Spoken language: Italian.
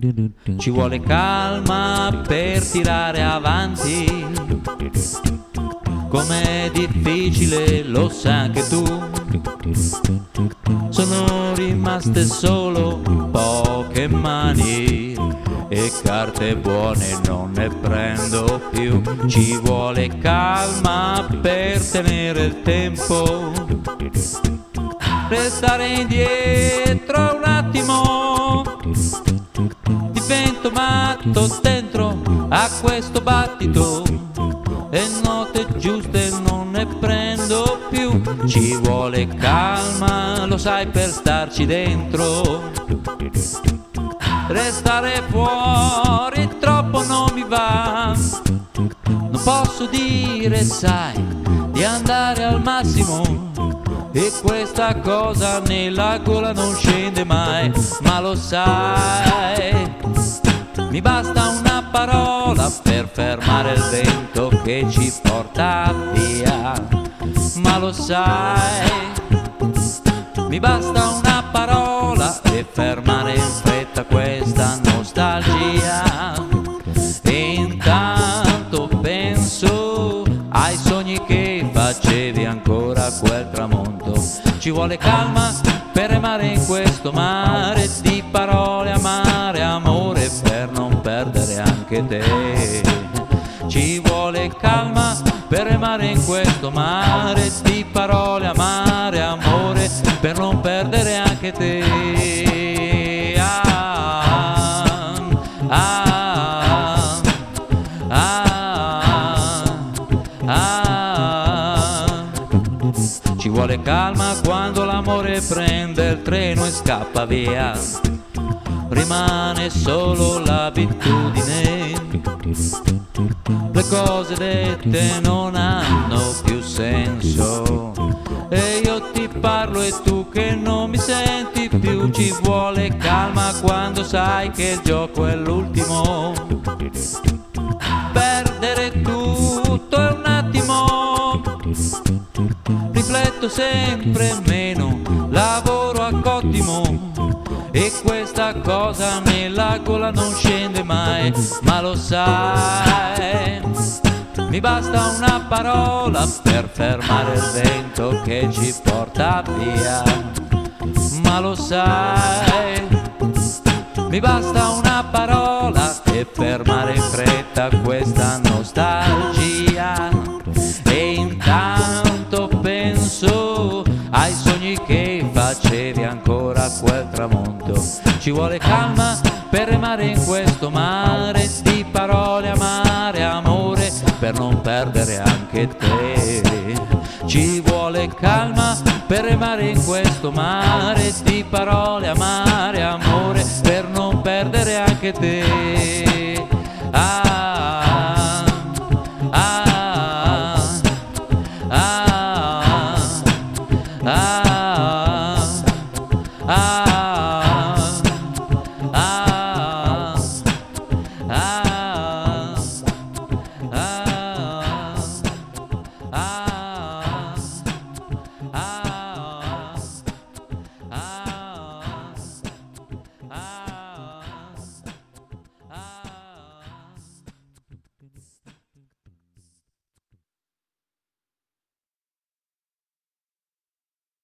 Ci vuole calma per tirare avanti. Com'è difficile, lo sai anche tu. Sono rimaste solo poche mani e carte buone non ne prendo più. Ci vuole calma per tenere il tempo. Restare indietro un attimo. Divento matto dentro a questo battito e note giuste non ne prendo più. Ci vuole calma, lo sai, per starci dentro. Restare fuori troppo non mi va. Non posso dire, sai, di andare al massimo, e questa cosa nella gola non scende mai. Ma lo sai, mi basta una parola per fermare il vento che ci porta via. Ma lo sai, mi basta una parola per fermare in fretta questa nostalgia. E intanto penso ai sogni che facevi ancora a quel tramonto. Ci vuole calma per remare in questo mare di parole amare, amore, per non perdere anche te. Ci vuole calma per remare in questo mare di parole amare, amore, per non perdere anche te. Ah, ah, ah, ah. Ci vuole calma quando l'amore prende il treno e scappa via. Rimane solo l'abitudine. Le cose dette non hanno più senso e io ti parlo e tu che non mi senti più. Ci vuole calma quando sai che il gioco è l'ultimo. Perdere tutto è un attimo. Rifletto sempre meno, lavoro a cottimo e questa cosa nella gola non scende mai. Ma lo sai, mi basta una parola per fermare il vento che ci porta via. Ma lo sai, mi basta una parola per fermare in fretta questa nostalgia. E intanto penso ai sogni che facevi ancora a quel tramonto. Ci vuole calma per remare in questo mare di parole amare, amore, per non perdere anche te. Ci vuole calma per remare in questo mare di parole amare, amore, per non perdere anche te. Ah, ah, ah, ah, ah.